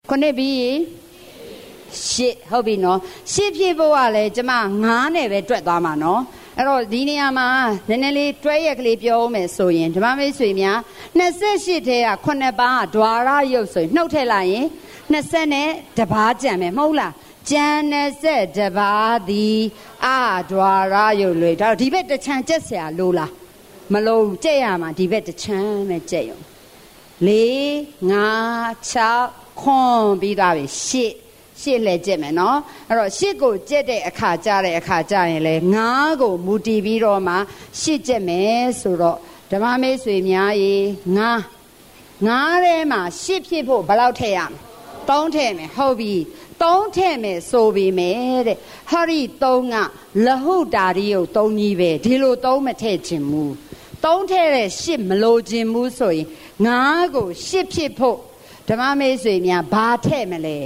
ခုနှစ်ပြီးရှစ်ဟုတ်ပြီနော်ရှစ်ဖြစ်ဖို့ကလည်းကျမ9နဲ့ပဲတွက်သွားမှာနော်အဲ့တော့ဒီနေရာမှာနည်းနည်းလေးတွဲရက်ကလေးပြောဦးမယ်ဆိုရင်ဓမ္မမိတ်ဆွေများ28ထဲက9ပါးဒွါရယုတ်ဆိုရင်နှုတ်ထည့်လိုက်ရင်20နဲ့တပါးကြံမယ်မဟုတ်လားကျန်20ပါးသည်ဒွါရယုတ်လွေဒါဒီဘက်တစ်ချမ်းကျက်เสียလို့လားမလို့ကျက်ရမှာဒီဘက်တစ်ချမ်းပဲကျက်ရုံ4 5 6ခွန်ပြီးသွားပြီရှစ်လဲကျက်မယ်နော်အဲ့တော့ရှစ်ကိုကျက်တဲ့အခါကြရင်လဲ9ကိုမူတည်ပြီးတော့မှရှစ်ကျက်မယ်ဆိုတော့ဓမ္မမိတ်ဆွေများရေ9ထဲမှာရှစ်ဖြစ်ဖို့ဘယ်လောက်ထည့်ရမလဲ3ထည့်မယ်ဟုတ်ပြီ3ထည့်မယ်ဆိုပြီမယ်တဲ့ဟာရီ3ကလဟုတာရီကို3ကြီးပဲဒီလို3မထည့်ခြင်းမူ3ထည့်တဲ့ရှစ်မလိုခြင်းမူဆိုရင်9ကိုရှစ်ဖြစ်ဖို့ဓမ္မမိတ်ဆွေများဘာထည့်မလဲ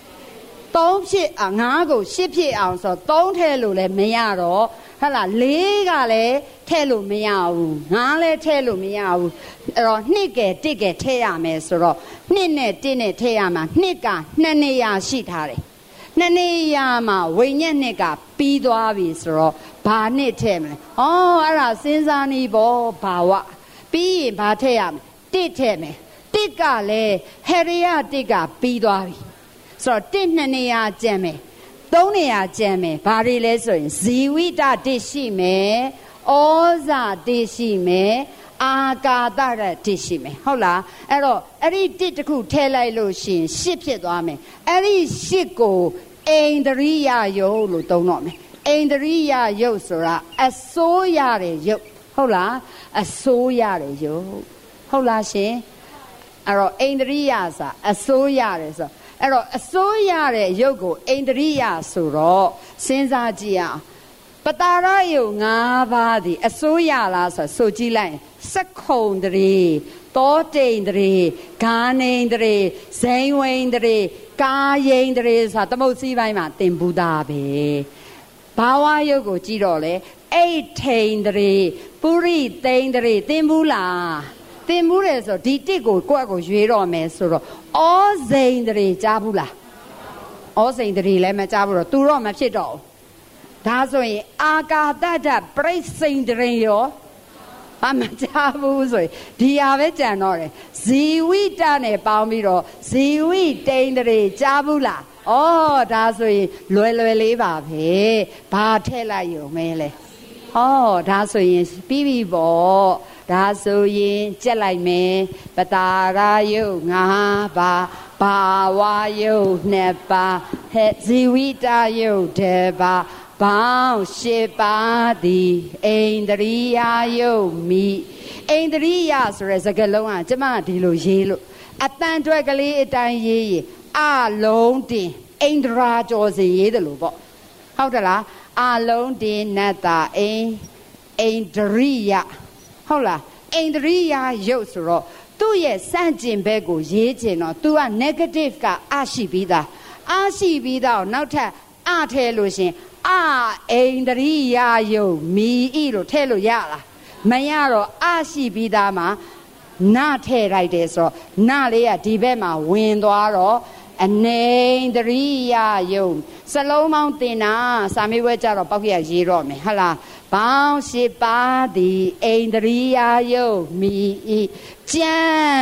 3ဖြစ်9ကို10ဖြစ်အောင်ဆို3ထည့်လို့လည်းမရတော့ဟုတ်လား4ကလည်းထည့်လို့မရဘူး9လည်းထည့်လို့မရဘူးအဲ့တော့2ကဲ1ကဲထည့်ရမယ်ဆိုတော့2နဲ့1နဲ့ထည့်ရမှာ2က2နေရာရှိထားတယ်2နေရာမှာဝိညာဉ်2ကပြီးသွားပြီဆိုတော့ဘာနှစ်ထည့်မလဲအဲ့ဒါစဉ်းစားနေပေါ့ဘာဝပြီးရင်ဘာထည့်ရမလဲ1ထည့်မယ်1ကလည်းဟေရိယ1ကပြီးသွားပြီဆိုတော့2နေရာကျန်မယ်3နေရာကျန်မယ်ဘာတွေလဲဆိုရင်ဇီဝိတ1ရှိမယ်ဩဇာ1ရှိမယ်အာကာသရ1ရှိမယ်ဟုတ်လားအဲ့တော့အဲ့ဒီ1တစ်ခုထည့်လိုက်လို့ရှိရင်10ဖြစ်သွားမယ်အဲ့ဒီ10ကိုအိန္ဒြိယယုတ်လို့သုံးတော့မယ်အိန္ဒြိယယုတ်ဆိုတာအစိုးရတဲ့ယုတ်ဟုတ်လားအစိုးရတဲ့ယုတ်ဟုတ်လားရှင်အဲ့တော့အိန္ဒြိယဆိုတာအစိုးရတယ်ဆိုအဲ့တော့အစိုးရတဲ့ယုတ်ကိုအိန္ဒြိယဆိုတော့စဉ်းစားကြည့်အောင်ပတာရယုတ်5ပါးဒီအစိုးရလားဆိုကြည့်လိုက်စက္ခုံတရေတောတိန်တရေဂာနိန်တရေဇိန်ဝိန်တရေကာယိန်တရေဆိုတာသမုတ်စည်းပိုင်းမှာသင်ဘူးသားပဲဘာဝယုတ်ကိုကြည့်တော့လေအိဋ္ဌိန်တရေပုရိသိန်တရေသင်ဘူးလားသင်ဘူးတယ်ဆိုဒီတစ်ကိုကိုယ့်အကိုရွေးတော့မယ်ဆိုတော့ဩဇိန်တရေကြားဘူးလားဩဇိန်တရေလည်းမကြားဘူးတော့သူတော့မဖြစ်တော့ဘူးဒါဆိုရင်အာကာသတပရိစိန်တရေရောမကြားဘူးဆိုရင်ဒီဟာပဲကြံတော့တယ်ဇီဝိတနဲ့ပေါင်းပြီးတော့ဇီဝိတိန်တရေကြားဘူးလားဒါဆိုရင်လွယ်လေးပါပဲဘာထည့်လိုက်ရုံမဲလဲဒါဆိုရင်ပြီးပြီပေါ့ဒါဆိုရင်ကြက်လိုက်မယ်ပတာရယုတ်5ပါးဘာဝယုတ်2ပါးဇီဝိတယုတ်1ပါးဘောင်း10ပါးသည်အိန္ဒြိယယုတ်မိအိန္ဒြိယဆိုတဲ့စကားလုံးကကျမဒီလိုရေးလို့အတန်တွက်ကလေးအတိုင်းရေးရင်အလုံးတင်အိန္ဒြာကျော်စီရေးတယ်လို့ပေါ့ဟုတ်တယ်လားအလုံးတင်နတ္တအိန္ဒြိယဟုတ်လားအိန္ဒြိယယုတ်ဆိုတော့သူ့ရဲ့စန့်ကျင်ဘက်ကိုရေးချင်တော့ तू က negative ကအရှိပြီးသားနောက်ထပ်အထဲလို့ရှင်အိန္ဒြိယယုတ်မီဤလို့ထဲလို့ရလားမရတော့အရှိပြီးသားမှာနထဲလိုက်တယ်ဆိုတော့နလေးကဒီဘက်မှာဝင်သွားတော့အနေန္ဒြိယယုတ်စလုံးပေါင်းတင်တာစာမေးပွဲကြတော့ပောက်ခရရေးတော့မယ်ဟုတ်လားဘောင်း10ပါးသည်အိန္ဒြိယယုတ်မိဤကျန်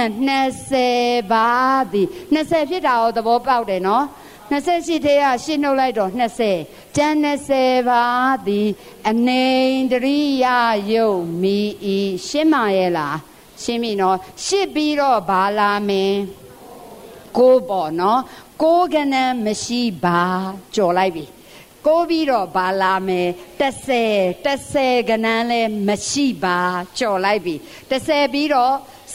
20ပါးသည်20ဖြစ်တာရောသဘောပေါက်တယ်နော်28ထဲကရှင်းနှုတ်လိုက်တော့20ကျန်20ပါးသည်အနေန္ဒြိယယုတ်မိဤရှင်းမရဲ့လားရှင်းပြီနော်ရှစ်ပြီးတော့ဘာလာမင်းကိုပေါ့နော်ကိုကနန်းမရှိပါကြော်လိုက်ပြီကိုပြီးတော့ဘာလာမယ်30ကနန်းလဲမရှိပါကြော်လိုက်ပြီ30ပြီးတော့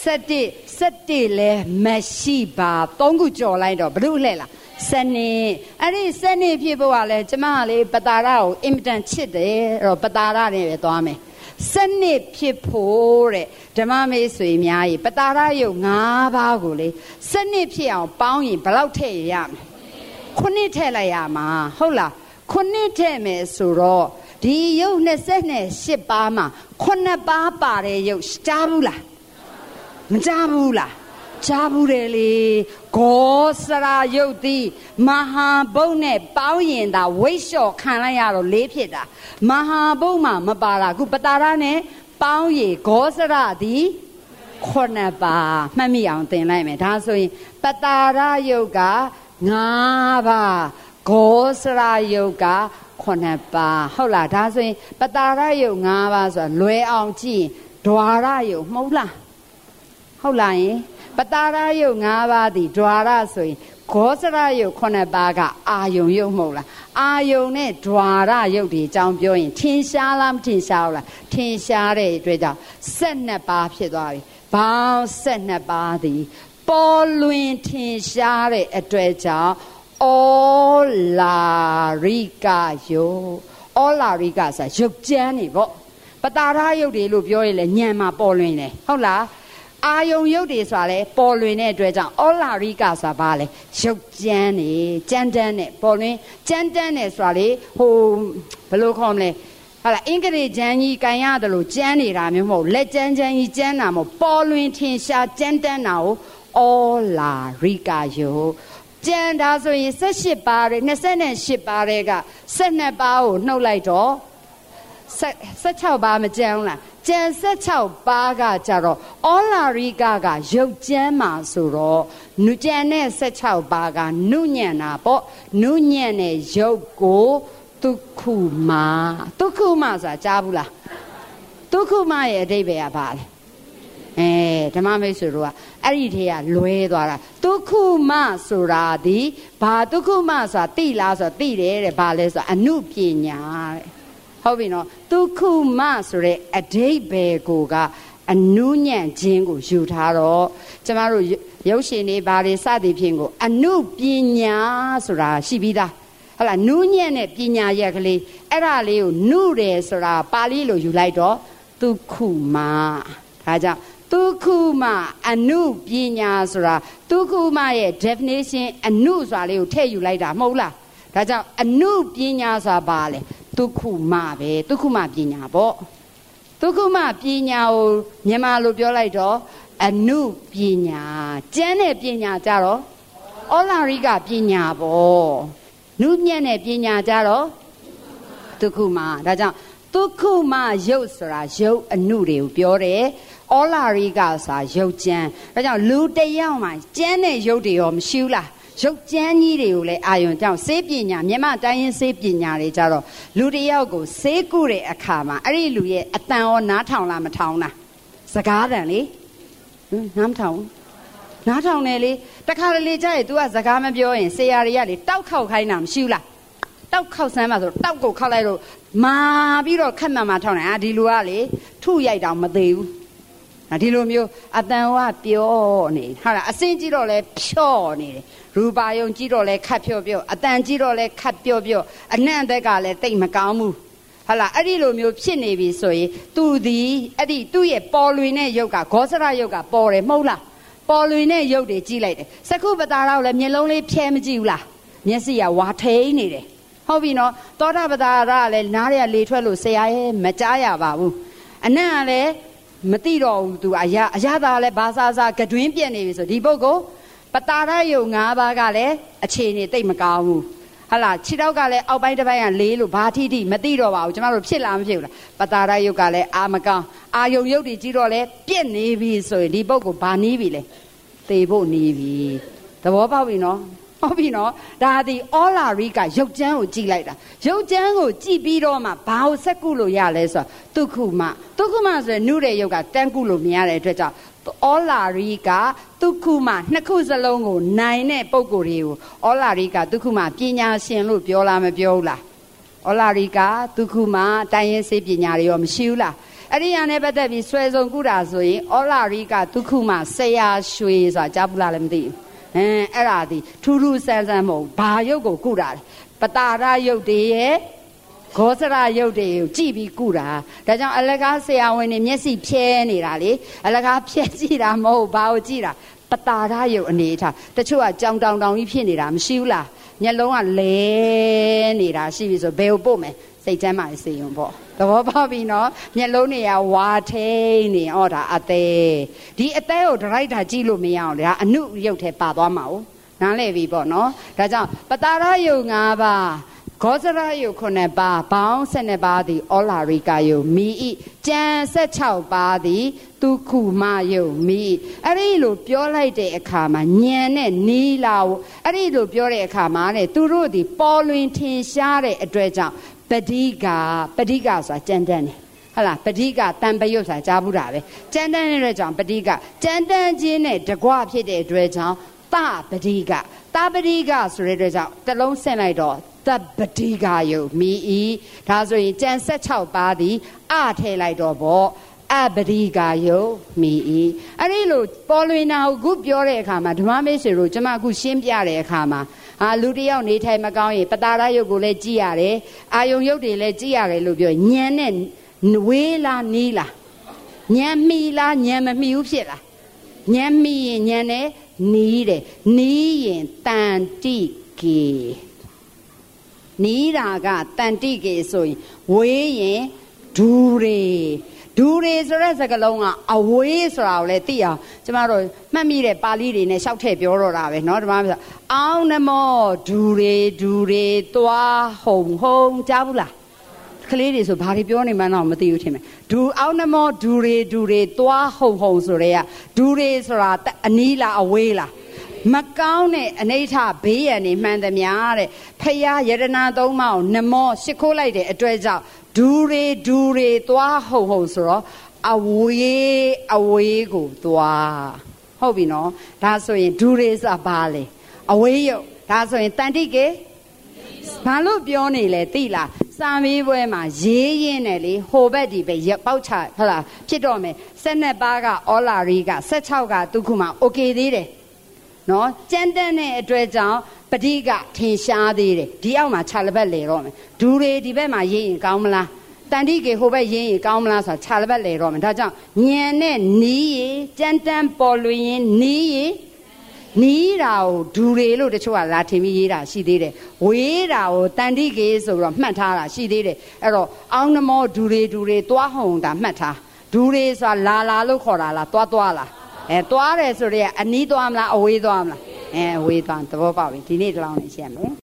17လဲမရှိပါ3ခုကြော်လိုက်တော့ဘလို့လှဲ့လားစနေအဲ့ဒီစနေဖြစ်ဖို့ကလည်းကျမကလေပတာရကိုအင်မတန်ချစ်တယ်အဲ့တော့ပတာရနဲ့ပဲသွားမယ်စနစ်ဖြစ်ဖို့တဲ့ဓမ္မမေဆွေများကြီးပတာရယုတ်5ပါးကိုလေစနစ်ဖြစ်အောင်ပေါင်းရင်ဘယ်လောက်ထည့်ရမလဲ9ထည့်လိုက်ရမှာဟုတ်လား9ထည့်မယ်ဆိုတော့ဒီယုတ်28ပါးမှာ9ပါးပါတဲ့ယုတ်ကြားဘူးလားမကြားဘူးလားကြားဘူးတယ်လေဂောစရာယုတ်တိမဟာဘုတ်နဲ့ပေါင်းရင်သာဝိတ်လျှော့ခံလိုက်ရတော့လေးဖြစ်တာမဟာဘုတ်မှာမပါတာခုပတာရနဲ့ပေါင်းရဂောစရာသည်9ပါးမှတ်မိအောင်သင်လိုက်မယ်ဒါဆိုရင်ပတာရယုတ်က9ပါးဂောစရာယုတ်က9ပါးဟုတ်လားဒါဆိုရင်ပတာရယုတ်9ပါးဆိုတာလွယ်အောင်ကြည့်ဒွါရယုတ်မဟုတ်လားဟုတ်လားယင်ပတာရယုတ်9ပါးသည်ဒွါရဆိုရင်ဂောစရယုတ်9ပါးကအာယုံယုတ်မဟုတ်လားအာယုံနဲ့ဒွါရယုတ်ဒီအကြောင်းပြောရင်ထင်ရှားလားမထင်ရှားဘူးလားထင်ရှားတဲ့အတွက်ကြောင့်12ပါးဖြစ်သွားပြီဘောင်း12ပါးသည်ပေါ်လွင်ထင်ရှားတဲ့အတွက်ကြောင့်ဩလာရိကယုတ်ဩလာရိကဆိုရုပ်ကျမ်းနေပေါ့ပတာရယုတ်တွေလို့ပြောရင်လည်းညံမှာပေါ်လွင်တယ်ဟုတ်လားအာယုံယုတ်တွေဆိုတာလေပေါ်လွင်တဲ့အတွက်ကြောင့်ဩလာရိကဆိုတာဘာလဲရုပ်ကျမ်းနေကျမ်းတန်းနဲ့ပေါ်လွင်ကျမ်းတန်းနဲ့ဆိုတာလေဟိုဘယ်လိုခေါ်မလဲဟာလားအင်္ဂလိပ်ကျမ်းကြီးကန်ရတယ်လို့ကျမ်းနေတာမျိုးမဟုတ်လက်ကျမ်းကြီးကျမ်းတာမဟုတ်ပေါ်လွင်ထင်ရှားကျမ်းတန်းတာကိုဩလာရိကယုတ်ကျန်ဒါဆိုရင်18ပါးတွေ28ပါးတွေက12ပါးကိုနှုတ်လိုက်တော့16ပါးမကျန်ဘူးလားကျန်16ပါးကကြတော့ဩလာရိကကရုပ်ကျမ်းမှာဆိုတော့နုကျန်တဲ့16ပါးကနုညံ့တာပေါ့နုညံ့တဲ့ရုပ်ကိုဒုက္ခုမဆိုတာကြားဘူးလားဒုက္ခုမရဲ့အဓိပ္ပာယ်ကဘာလဲဓမ္မမိတ်ဆွေတို့ကအဲ့ဒီထဲကလွဲသွားတာဒုက္ခုမဆိုတာဒီဘာဒုက္ခုမဆိုတာသိလားဆိုတော့သိတယ်တဲ့ဘာလဲဆိုတော့အနုပညာတဲ့ဟုတ်ပြီနော်ဒုက္ခုမဆိုတဲ့အဓိပ္ပာယ်ကိုကအနုညံ့ခြင်းကိုယူထားတော့ကျမတို့ရုပ်ရှင်တွေဘာတွေစသည်ဖြင့်ကိုအနုပညာဆိုတာရှိပြီးသားဟုတ်လားနုညံ့တဲ့ပညာရက်ကလေးအဲ့ဒါလေးကိုနုတယ်ဆိုတာပါဠိလိုယူလိုက်တော့ဒုက္ခုမဒါကြောင့်ဒုက္ခုမအနုပညာဆိုတာဒုက္ခုမရဲ့ definition အနုဆိုတာလေးကိုထည့်ယူလိုက်တာမဟုတ်လားဒါကြောင့်အနုပညာဆိုတာဘာလဲဒုက္ခုမပဲဒုက္ခုမပညာပေါ့ဒုက္ခုမပညာကိုမြန်မာလိုပြောလိုက်တော့အနုပညာကျမ်းတဲ့ပညာကြတော့ဩလာရိကပညာပေါ့နုညံ့တဲ့ပညာကြတော့ဒုက္ခုမဒါကြောင့်ဒုက္ခုမယုတ်ဆိုတာယုတ်အနုတွေကိုပြောတယ်ဩလာရိကဆိုတာယုတ်ကျမ်းဒါကြောင့်လူတယောက်မှာကျမ်းတဲ့ယုတ်တွေရောမရှိဘူးလားရုပ်ကျမ်းကြီးတွေကိုလည်းအာယုံကြောင့်စေးပညာမြမတိုင်းရင်းစေးပညာတွေကြတော့လူတယောက်ကိုစေးကုတဲ့အခါမှာအဲ့ဒီလူရဲ့အတန်ရောနားထောင်လားမထောင်လားစကားတန်လေနားမထောင်နားထောင်တယ်လေတခါတလေကြာရင် तू ကစကားမပြောရင်ဆရာတွေကလေတောက်ခောက်ခိုင်းတာမရှိဘူးလားတောက်ခောက်ဆမ်းပါဆိုတောက်ကိုခောက်လိုက်တော့မာပြီးတော့ခက်မှန်မှထောင်တယ်ဒီလူကလေထုရိုက်တောင်မသေးဘူးဒီလိုမျိုးအတန်ဝပြောနေဟာလားအစင်းကြည့်တော့လဲဖြော့နေတယ်ရူပါယုံကြည့်တော့လဲခတ်ဖြော့ဖြော့အတန်ကြည့်တော့လဲခတ်ပြော့ပြော့အနံ့အသက်ကလည်းတိတ်မကောင်းဘူးဟာလားအဲ့ဒီလိုမျိုးဖြစ်နေပြီဆိုရင်သူဒီအဲ့ဒီသူ့ရဲ့ပေါ်လွင်တဲ့ရုပ်ကဂောစရရုပ်ကပေါ်တယ်မဟုတ်လားပေါ်လွင်တဲ့ရုပ်တွေကြည့်လိုက်တယ်စကုပတာတော့လည်းမျက်လုံးလေးဖြဲမကြည့်ဘူးလားမျက်စိကဝါထိန်နေတယ်ဟုတ်ပြီနော်သောတာပတာရကလည်းနားရလေထွက်လို့ဆရာရဲ့မကြားရပါဘူးအနံ့ကလည်းမသိတော့ဘူးသူအရာသာလဲဘာသာစာကတွင်းပြက်နေပြီဆိုဒီပုဂ္ဂိုလ်ပတာရယုံ၅ပါးကလည်းအခြေအနေတိတ်မကောင်းဘူးဟာလားခြေထောက်ကလည်းအောက်ပိုင်းတစ်ပိုင်းကလေးလို့ဘာထိထိမသိတော့ပါဘူးကျမတို့ဖြစ်လားမဖြစ်ဘူးလားပတာရယုတ်ကလည်းအာမကောင်းအာယုံယုတ်တွေကြီးတော့လဲပြက်နေပြီဆိုရင်ဒီပုဂ္ဂိုလ်ဘာနီးပြီလဲသေဖို့နီးပြီသဘောပေါက်ပြီနော်ဟုတ်ပြီနော်ဒါဒီဩလာရိကရုပ်ကျမ်းကိုကြည့်လိုက်တာရုပ်ကျမ်းကိုကြည့်ပြီးတော့မှဘာကိုဆက်ကုလို့ရလဲဆိုတော့ဒုက္ခုမဆိုရင်နုတဲ့ရုပ်ကတန်းကုလို့မရတဲ့အတွက်ကြောင့်ဩလာရိကဒုက္ခုမနှစ်ခုစလုံးကိုနိုင်တဲ့ပုံကိုယ်တွေကိုဩလာရိကဒုက္ခုမပညာရှင်လို့ပြောလားမပြောဘူးလားဩလာရိကဒုက္ခုမတိုင်းရင်းစေပညာတွေရောမရှိဘူးလားအဲ့ဒီရနဲ့ပတ်သက်ပြီးဆွဲဆုံးကုတာဆိုရင်ဩလာရိကဒုက္ခုမဆရာရွှေဆိုတာကြားဘူးလားလည်းမသိဘူးအဲ့ဒါဒီထူးထူးဆန်းဆန်းမဟုတ်ဘာရုပ်ကိုကုတာလဲပတာရရုပ်တွေရဲ့ဂောစရရုပ်တွေကိုကြည့်ပြီးကုတာဒါကြောင့်အလကားဆရာဝန်တွေမျက်စိဖြဲနေတာလေအလကားဖြဲကြည့်တာမဟုတ်ဘာကိုကြည့်တာပတာရရုပ်အနေထားတချို့ကကြောင်တောင်ကြီးဖြစ်နေတာမရှိဘူးလားမျက်လုံးကလဲနေတာရှိပြီဆိုဘယ်ကိုပို့မယ်စိတ်ချမ်းသာစေုံပေါ့သဘောပေါက်ပြီနော်မျက်လုံးတွေကဝါထိန်နေဩဒါအသေးဒီအသေးကိုဒရိုက်တာကြည့်လို့မရအောင်လေအနုရုပ်ထဲပါသွားမှာ哦နားလည်ပြီပေါ့နော်ဒါကြောင့်ပတာရယုတ်၅ပါးဂောဇရယုတ်9ပါးဘောင်း12ပါးသည်ဩလာရိကယုတ်မိဤကျန်16ပါးသည်သူခုမယုတ်မိအဲ့ဒီလိုပြောလိုက်တဲ့အခါမှာညံနဲ့နီးလာအဲ့ဒီလိုပြောတဲ့အခါမှာတဲ့သူတို့ဒီပေါ်လွင်ထင်ရှားတဲ့အတွက်ကြောင့်ပဋိကဆိုတာကြမ်းတမ်းတယ်ဟုတ်လားပဋိကတန်ပယုတ်ဆိုတာကြားဘူးတာပဲကြမ်းတမ်းတဲ့အတွက်ကြောင့်ပဋိကကြမ်းတမ်းခြင်းနဲ့တကွဖြစ်တဲ့အတွက်ကြောင့်သပဋိကဆိုတဲ့အတွက်ကြောင့်တစ်လုံးဆင့်လိုက်တော့သပဋိကယုတ်မိဤဒါဆိုရင်ကျန်16ပါးသည်အထည့်လိုက်တော့ဗောအပဋိကယုတ်မိဤအဲ့ဒီလိုပေါ်လွင်နာကိုခုပြောတဲ့အခါမှာဓမ္မမိတ်ဆွေတို့ကျွန်မအခုရှင်းပြတဲ့အခါမှာလူတယောက်နေထိုင်မကောင်းရင်ပတာရယုတ်ကိုလည်းကြည့်ရတယ်အာယုံယုတ်တွေလည်းကြည့်ရတယ်လို့ပြောညံနဲ့ဝေးလားနီးလားညံမီလားညံမမီဘူးဖြစ်လားညံမီရင်ညံနဲ့နီးတယ်နီးရင်တန်တိကေနီးတာကတန်တိကေဆိုရင်ဝေးရင်ဒူရေဆိုတဲ့စကားလုံးကအဝေးဆိုတာကိုလည်းသိအောင်ကျမတို့မှတ်မိတဲ့ပါဠိတွေနဲ့ရှောက်ထည့်ပြောတော့တာပဲเนาะဒီမှာဆိုအောင်းနမောဒူရေသွားဟုံကြားဘူးလားကလေးတွေဆိုဘာတွေပြောနေမှန်းတော့မသိဘူးထင်မယ်ဒူအောင်းနမောဒူရေသွားဟုံဆိုတဲ့ကဒူရေဆိုတာအနီးလားအဝေးလားမကောင်းတဲ့အနိဋ္ဌဘေးရန်နေမှန်သမျှတဲ့ဖယားယရနာသုံးပါးကိုနမောရှ िख ိုးလိုက်တဲ့အတွက်ကြောင့်ဒူရေသွားဟုံဆိုတော့အဝေးကိုသွားဟုတ်ပြီနော်ဒါဆိုရင်ဒူရေဆိုတာဘာလဲအဝေးရုပ်ဒါဆိုရင်တန်တိကေဘာလို့ပြောနေလဲသိလားစာမေးပွဲမှာရေးရင်းနဲ့လေဟိုဘက်ဒီပဲပေါက်ချဟုတ်လားဖြစ်တော့မယ်12ပါးကဩလာရီက16ကဒုက္ခမโอเคသေးတယ်နော်ကြမ်းတမ်းတဲ့အတွက်ကြောင့်ပဋိကထင်ရှားသေးတယ်ဒီအောက်မှာခြာလဘက်လေတော့မယ်ဒူတွေဒီဘက်မှာရေးရင်ကောင်းမလားတန်တိကေဟိုဘက်ရေးရင်ကောင်းမလားဆိုတာခြာလဘက်လေတော့မယ်ဒါကြောင့်ညံနဲ့နီးရင်ကြမ်းတမ်းပေါ်လွင်ရင်နီးရင်နီးတာကိုဒူတွေလို့တချို့ကလာထင်ပြီးရေးတာရှိသေးတယ်ဝေးတာကိုတန်တိကေဆိုပြီးတော့မှတ်ထားတာရှိသေးတယ်အဲ့တော့အောင်းနမောဒူတွေသွားဟုံတာမှတ်ထားဒူတွေဆိုတာလာလို့ခေါ်တာလားသွားလားသွားတယ်ဆိုတော့အနီးသွားမလားအဝေးသွားမလားအဝေးသွားသဘောပေါက်ပြီဒီနေ့တလောင်းနေရှင်းမယ်